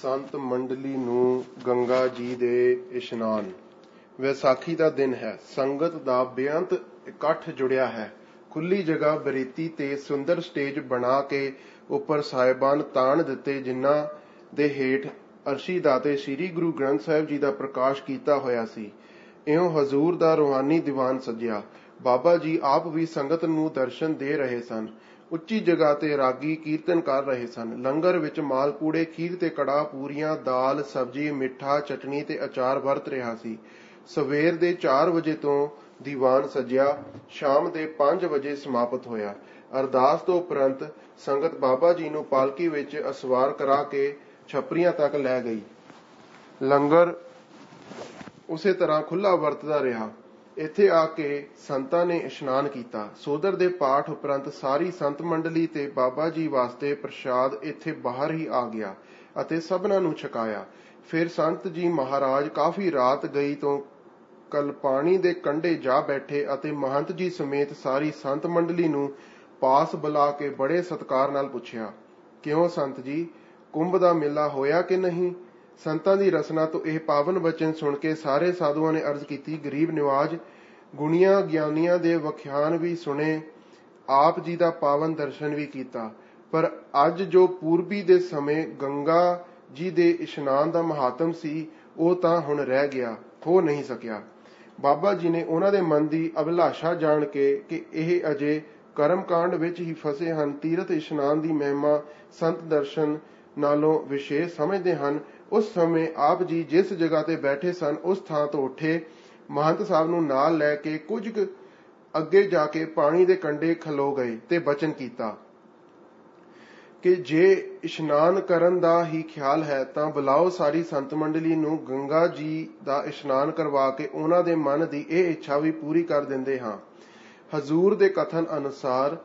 ਸੰਤ ਮੰਡਲੀ ਨੂੰ ਗੰਗਾ ਜੀ ਦੇ ਇਸ਼ਨਾਨ। ਵਿਸਾਖੀ ਦਾ ਦਿਨ ਹੈ। ਸੰਗਤ ਦਾ ਬੇਅੰਤ ਇਕੱਠ ਜੁੜਿਆ ਹੈ। ਖੁੱਲੀ ਜਗ੍ਹਾ ਬਰੇਤੀ ਤੇ ਸੁੰਦਰ ਸਟੇਜ ਬਣਾ ਕੇ ਉੱਪਰ ਸਾਹਿਬਾਨ ਤਾਣ ਦਿੱਤੇ, ਜਿਨ੍ਹਾਂ ਦੇ ਹੇਠ ਅਰਸ਼ੀ ਦਾਤੇ ਸ੍ਰੀ ਗੁਰੂ ਗ੍ਰੰਥ ਸਾਹਿਬ ਜੀ ਦਾ ਪ੍ਰਕਾਸ਼ ਕੀਤਾ ਹੋਇਆ ਸੀ। ਇਉਂ ਹਜ਼ੂਰ ਦਾ ਰੂਹਾਨੀ ਦੀਵਾਨ ਸਜਿਆ। ਬਾਬਾ ਜੀ ਆਪ ਵੀ ਸੰਗਤ ਨੂੰ ਦਰਸ਼ਨ ਦੇ ਰਹੇ ਸਨ। ਉੱਚੀ ਜਗ੍ਹਾ ਤੇ ਰਾਗੀ ਕੀਰਤਨ ਕਰ ਰਹੇ ਸਨ। ਲੰਗਰ ਵਿੱਚ ਮਾਲਪੂੜੇ, ਖੀਰ ਤੇ ਕੜਾਹ, ਪੂਰੀਆਂ, ਦਾਲ, ਸਬਜ਼ੀ, ਮਿੱਠਾ, ਚਟਣੀ ਤੇ ਅਚਾਰ ਵਰਤ ਰਿਹਾ ਸੀ। ਸਵੇਰ ਦੇ 4 ਵਜੇ ਤੋਂ ਦੀਵਾਨ ਸਜਿਆ, ਸ਼ਾਮ ਦੇ 5 ਵਜੇ ਸਮਾਪਤ ਹੋਇਆ। ਅਰਦਾਸ ਤੋਂ ਉਪਰੰਤ ਸੰਗਤ ਬਾਬਾ ਜੀ ਨੂੰ ਪਾਲਕੀ ਵਿੱਚ ਅਸਵਾਰ ਕਰਾ ਕੇ ਛਪਰੀਆਂ ਤੱਕ ਲੈ ਗਈ। ਲੰਗਰ ਉਸੇ ਤਰ੍ਹਾਂ ਖੁੱਲ੍ਹਾ ਵਰਤਦਾ ਰਿਹਾ। ਇੱਥੇ ਆ ਕੇ ਸੰਤਾਂ ਨੇ ਇਸ਼ਨਾਨ ਕੀਤਾ। ਸੋਦਰ ਦੇ ਪਾਠ ਉਪਰੰਤ ਸਾਰੀ ਸੰਤ ਮੰਡਲੀ ਤੇ ਬਾਬਾ ਜੀ ਵਾਸਤੇ ਪ੍ਰਸ਼ਾਦ ਇੱਥੇ ਬਾਹਰ ਹੀ ਆ ਗਿਆ ਅਤੇ ਸਭਨਾਂ ਨੂੰ ਛਕਾਇਆ। ਫਿਰ ਸੰਤ ਜੀ ਮਹਾਰਾਜ ਕਾਫੀ ਰਾਤ ਗਈ ਤੋਂ ਕਲਪਾਣੀ ਦੇ ਕੰਢੇ ਜਾ ਬੈਠੇ ਅਤੇ ਮਹੰਤ ਜੀ ਸਮੇਤ ਸਾਰੀ ਸੰਤ ਮੰਡਲੀ ਨੂੰ ਪਾਸ ਬੁਲਾ ਕੇ ਬੜੇ ਸਤਿਕਾਰ ਨਾਲ ਪੁੱਛਿਆ, ਕਿਉਂ ਸੰਤ ਜੀ, ਕੁੰਭ ਦਾ ਮੇਲਾ ਹੋਇਆ ਕਿ ਨਹੀਂ? ਸੰਤਾਂ ਦੀ ਰਸਨਾ ਤੋਂ ਇਹ ਪਾਵਨ ਬਚਨ ਸੁਣ ਕੇ ਸਾਰੇ ਸਾਧੂਆਂ ਨੇ ਅਰਜ਼ ਕੀਤੀ, ਗਰੀਬ ਨਿਵਾਜ, ਗੁਣੀਆਂ ਗਿਆਨੀਆਂ ਦੇ ਵਖਿਆਨ ਵੀ ਸੁਣੇ, ਆਪ ਜੀ ਦਾ ਪਾਵਨ ਦਰਸ਼ਨ ਵੀ ਕੀਤਾ, ਪਰ ਅੱਜ ਜੋ ਪੂਰਬੀ ਦੇ ਸਮੇਂ ਗੰਗਾ ਜੀ ਦੇ ਇਸ਼ਨਾਨ ਦਾ ਮਹਾਤਮ ਸੀ, ਉਹ ਤਾਂ ਹੁਣ ਰਹਿ ਗਿਆ, ਹੋ ਨਹੀਂ ਸਕਿਆ। ਬਾਬਾ ਜੀ ਨੇ ਉਹਨਾਂ ਦੇ ਮਨ ਦੀ ਅਭਿਲਾਸ਼ਾ ਜਾਣ ਕੇ ਕਿ ਇਹ ਅਜੇ ਕਰਮਕਾਂਡ ਵਿੱਚ ਹੀ ਫਸੇ ਹਨ, ਤੀਰਥ ਇਸ਼ਨਾਨ ਦੀ ਮਹਿਮਾ ਸੰਤ ਦਰਸ਼ਨ ਨਾਲੋਂ ਵਿਸ਼ੇਸ਼ ਸਮਝਦੇ ਹਨ, ਉਸ ਸਮੇਂ ਆਪ ਜੀ ਜਿਸ ਜਗ੍ਹਾ ਤੇ ਬੈਠੇ ਸਨ ਉਸ ਥਾਂ ਤੋਂ ਉੱਠੇ, ਮਹੰਤ ਸਾਹਿਬ ਨੂੰ ਨਾਲ ਲੈ ਕੇ ਕੁਝ ਅੱਗੇ ਜਾ ਕੇ ਪਾਣੀ ਦੇ ਕੰਢੇ ਖਲੋ ਗਏ ਤੇ ਬਚਨ ਕੀਤਾ ਕਿ ਜੇ ਇਸ਼ਨਾਨ ਕਰਨ ਦਾ ਹੀ ਖਿਆਲ ਹੈ ਤਾਂ ਬੁਲਾਓ ਸਾਰੀ ਸੰਤ ਮੰਡਲੀ ਨੂੰ, ਗੰਗਾ ਜੀ ਦਾ ਇਸ਼ਨਾਨ ਕਰਵਾ ਕੇ ਉਹਨਾਂ ਦੇ ਮਨ ਦੀ ਇਹ ਇੱਛਾ ਵੀ ਪੂਰੀ ਕਰ ਦਿੰਦੇ ਹਾਂ। ਹਜ਼ੂਰ ਦੇ ਕਥਨ ਅਨੁਸਾਰ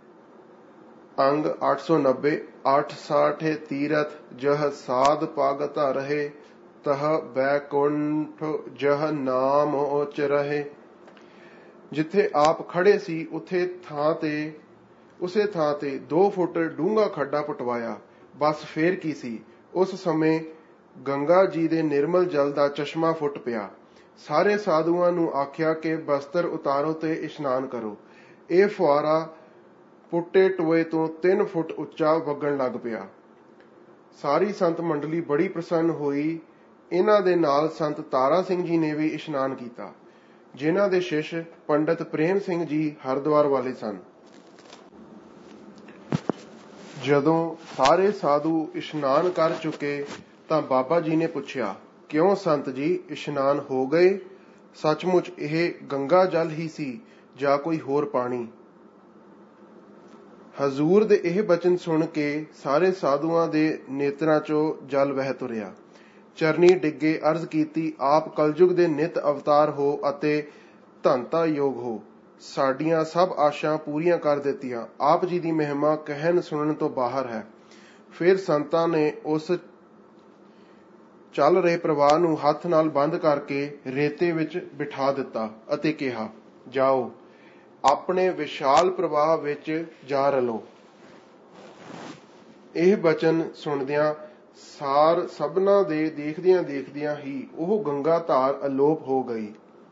ਅੰਗ 890 860 ਤੀਰਥ ਜਹ ਸਾਧ ਪਗ ਧਰਹਿ ਤਹ ਬੈਕੁੰਠ ਜਹ ਨਾਮ ਉਚ ਰਹੇ। ਜਿੱਥੇ ਆਪ ਖੜੇ ਸੀ ਉਸੇ ਥਾਂ ਤੇ 2 ਫੁੱਟ ਡੂੰਘਾ ਖੱਡਾ ਪਟਵਾਇਆ। ਬਸ ਫੇਰ ਕੀ ਸੀ, ਉਸ ਸਮੇਂ ਗੰਗਾ ਜੀ ਦੇ ਨਿਰਮਲ ਜਲ ਦਾ ਚਸ਼ਮਾ ਫੁੱਟ ਪਿਆ। ਸਾਰੇ ਸਾਧੂਆਂ ਨੂੰ ਆਖਿਆ ਕਿ ਬਸਤਰ ਉਤਾਰੋ ਤੇ ਇਸ਼ਨਾਨ ਕਰੋ। ਇਹ ਫੁਆਰਾ ਪੁੱਟੇ ਟੋਏ ਤੋਂ 3 ਫੁੱਟ ਉੱਚਾ ਵਗਣ ਲੱਗ ਪਿਆ। ਸਾਰੀ ਸੰਤ ਮੰਡਲੀ ਬੜੀ ਪ੍ਰਸੰਨ ਹੋਈ। ਇਹਨਾਂ ਦੇ ਨਾਲ ਸੰਤ ਤਾਰਾ ਸਿੰਘ ਜੀ ਨੇ ਵੀ ਇਸ਼ਨਾਨ ਕੀਤਾ, ਜਿਨ੍ਹਾਂ ਦੇ ਸ਼ਿਸ਼ ਪੰਡਿਤ ਪ੍ਰੇਮ ਸਿੰਘ ਜੀ ਹਰਿਦੁਆਰ ਵਾਲੇ ਸਨ। ਜਦੋਂ ਸਾਰੇ ਸਾਧੂ ਇਸ਼ਨਾਨ ਕਰ ਚੁੱਕੇ ਤਾਂ ਬਾਬਾ ਜੀ ਨੇ ਪੁੱਛਿਆ, ਕਿਉਂ ਸੰਤ ਜੀ, ਇਸ਼ਨਾਨ ਹੋ ਗਏ? ਸੱਚਮੁੱਚ ਇਹ ਗੰਗਾ ਜਲ ਹੀ ਸੀ ਜਾਂ ਕੋਈ ਹੋਰ ਪਾਣੀ? ਹਜ਼ੂਰ ਦੇ ਇਹ ਬਚਨ ਸੁਣ ਕੇ ਸਾਰੇ ਸਾਧੂਆਂ ਦੇ ਨੇਤਰਾਂ ਚੋਂ ਜਲ ਵਹਿ ਤੁਰਿਆ। ਚਰਨੀ ਡਿੱਗੇ ਅਰਜ਼ ਕੀਤੀ, ਆਪ ਕਲਯੁਗ ਦੇ ਨਿਤ ਅਵਤਾਰ ਹੋ ਅਤੇ ਧੰਤਾ ਯੋਗ ਹੋ। ਸਾਡੀਆਂ ਸਭ ਆਸ਼ਾਂ ਪੂਰੀਆਂ ਕਰ ਦਿੱਤੀਆਂ। ਆਪ ਜੀ ਦੀ ਮਹਿਮਾ ਕਹਿਣ ਸੁਣਨ ਤੋਂ ਬਾਹਰ ਹੈ। ਫਿਰ ਸੰਤਾਂ ਨੇ ਉਸ ਚੱਲ ਰਹੇ ਪ੍ਰਵਾਹ ਨੂੰ ਹੱਥ ਨਾਲ ਬੰਦ ਕਰਕੇ ਰੇਤੇ ਵਿੱਚ ਬਿਠਾ ਦਿੱਤਾ ਅਤੇ ਕਿਹਾ, ਜਾਓ, ਆਪਣੇ ਵਿਸ਼ਾਲ ਪ੍ਰਵਾਹ ਵਿੱਚ ਜਾ ਰਲੋ। ਇਹ ਬਚਨ ਸੁਣਦਿਆਂ ਸਾਰ ਸਭਨਾਂ ਦੇ ਦੇਖਦਿਆਂ ਹੀ ਉਹ ਗੰਗਾ ਧਾਰ ਅਲੋਪ ਹੋ ਗਈ।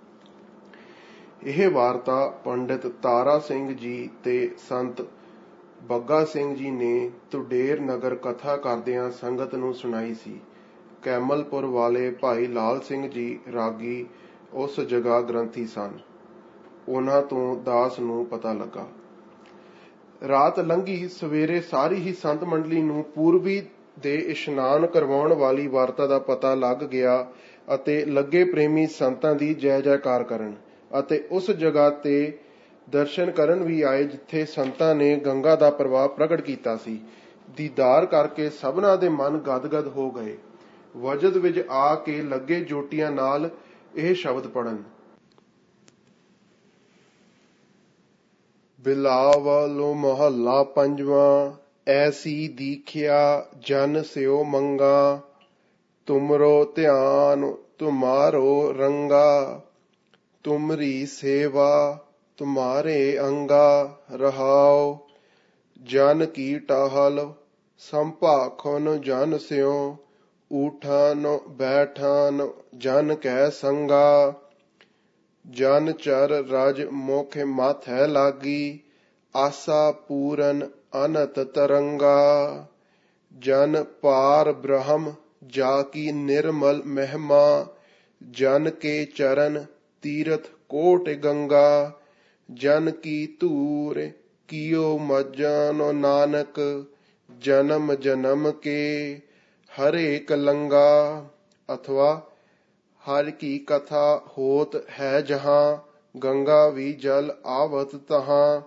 ਇਹ ਵਾਰਤਾ ਪੰਡਿਤ ਤਾਰਾ ਸਿੰਘ ਜੀ ਤੇ ਸੰਤ ਬੱਗਾ ਸਿੰਘ ਜੀ ਨੇ ਤੁਡੇਰ ਨਗਰ ਕਥਾ ਕਰਦਿਆਂ ਸੰਗਤ ਨੂੰ ਸੁਣਾਈ ਸੀ। ਕੈਮਲਪੁਰ ਵਾਲੇ ਭਾਈ ਲਾਲ ਸਿੰਘ ਜੀ ਰਾਗੀ ਉਸ ਜਗ੍ਹਾ ਗ੍ਰੰਥੀ ਸਨ। ਉਹਨਾਂ ਤੋਂ ਦਾਸ ਨੂੰ ਪਤਾ ਲੱਗਾ। ਰਾਤ ਲੰਘੀ। ਸਵੇਰੇ ਸਾਰੀ ਹੀ ਸੰਤ ਮੰਡਲੀ ਨੂੰ ਪੂਰਬੀ ਦੇ ਇਸ਼ਨਾਨ ਕਰਵਾਉਣ ਵਾਲੀ ਵਾਰਤਾ ਦਾ ਪਤਾ ਲੱਗ ਗਿਆ ਅਤੇ ਲੱਗੇ ਪ੍ਰੇਮੀ ਸੰਤਾਂ ਦੀ ਜੈ ਜੈਕਾਰ ਕਰਨ ਅਤੇ ਉਸ ਜਗ੍ਹਾ ਤੇ ਦਰਸ਼ਨ ਕਰਨ ਵੀ ਆਏ ਜਿੱਥੇ ਸੰਤਾਂ ਨੇ ਗੰਗਾ ਦਾ ਪ੍ਰਵਾਹ ਪ੍ਰਗਟ ਕੀਤਾ ਸੀ। ਦੀਦਾਰ ਕਰਕੇ ਸਭਨਾਂ ਦੇ ਮਨ ਗਦਗਦ ਹੋ ਗਏ। ਵਜਦ ਵਿੱਚ ਆ ਕੇ ਲੱਗੇ ਜੋਟੀਆਂ ਨਾਲ ਇਹ ਸ਼ਬਦ ਪੜਨ, ਬਿਲਾਵਲ ਮਹੱਲਾ ਪੰਜਵਾਂ। ਐਸੀ ਦੀਖਿਆ ਜਨ ਸਿਓ ਮੰਗਾ, ਤੁਮਰੋ ਧਿਆਨ ਤੁਮਾਰੋ ਰੰਗਾ, ਤੁਮਰੀ ਸੇਵਾ ਤੁਮਾਰੇ ਅੰਗਾ, ਰਹਾਉ ਜਨ ਕੀ ਟਹਲ ਸੰਭਾਖੁਨ ਜਨ ਸਿਓ, ਊਠਾਨ ਬੈਠਾਨ ਜਨ ਕੈ ਸੰਗਾ। ਜਨ ਚਰ ਰਜ ਮੁਖ ਮਾਥੈ ਲਾਗੀ, ਆਸਾ ਪੂਰਨ ਅਨਤ ਤਰੰਗਾ। ਜਨ ਪਾਰ ਬ੍ਰਹਮ ਜਾ ਕੀ ਨਿਰਮਲ ਮਹਿਮਾ, ਜਨ ਕੇ ਚਰਨ ਤੀਰਥ ਕੋਟ ਗੰਗਾ। ਜਨ ਕੀ ਧੂਰ ਕੀਓ ਮਜਨੋ ਨਾਨਕ, ਜਨਮ ਜਨਮ ਕੇ ਹਰੇ ਕਲੰਗਾ। ਅਥਵਾ ਹਰ ਕੀ ਕਥਾ ਹੋਤ ਹੈ ਜਹਾਂ, ਗੰਗਾ ਵੀ ਜਲ ਆਵਤ ਤਹਾਂ।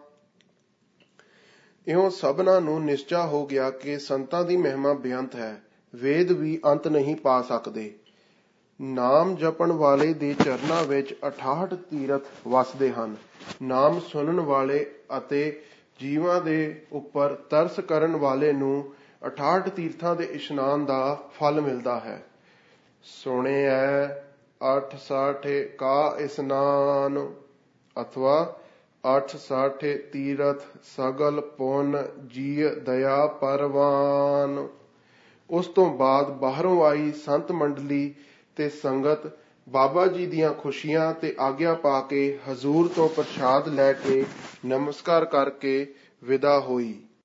ਇਉਂ ਸਭਨਾਂ ਨੂੰ ਨਿਸ਼ਚਾ ਹੋ ਗਿਆ ਕਿ ਸੰਤਾਂ ਦੀ ਮਹਿਮਾ ਬੇਅੰਤ ਹੈ, ਵੇਦ ਵੀ ਅੰਤ ਨਹੀਂ ਪਾ ਸਕਦੇ। ਨਾਮ ਜਪਣ ਵਾਲੇ ਦੇ ਚਰਨਾਂ ਵਿੱਚ 68 ਤੀਰਥ ਵਸਦੇ ਹਨ। ਨਾਮ ਸੁਣਨ ਵਾਲੇ ਅਤੇ ਜੀਵਾਂ ਦੇ ਉੱਪਰ ਤਰਸ ਕਰਨ ਵਾਲੇ ਨੂੰ 68 ਤੀਰਥਾਂ ਦੇ ਇਸ਼ਨਾਨ ਦਾ ਫਲ ਮਿਲਦਾ ਹੈ। ਸੁਣਿਐ 68 ਕਾ ਇਸਨਾਨ, ਅਥਵਾ 68 ਤੀਰਥ ਸਗਲ ਪੁੰਨ ਜੀਅ ਦਇਆ ਪਰਵਾਨ। ਉਸ ਤੋਂ ਬਾਅਦ ਬਾਹਰੋਂ ਆਈ ਸੰਤ ਮੰਡਲੀ ਤੇ ਸੰਗਤ ਬਾਬਾ ਜੀ ਦੀਆਂ ਖੁਸ਼ੀਆਂ ਤੇ ਆਗਿਆ ਪਾ ਕੇ ਹਜ਼ੂਰ ਤੋਂ ਪ੍ਰਸ਼ਾਦ ਲੈ ਕੇ ਨਮਸਕਾਰ ਕਰਕੇ ਵਿਦਾ ਹੋਈ।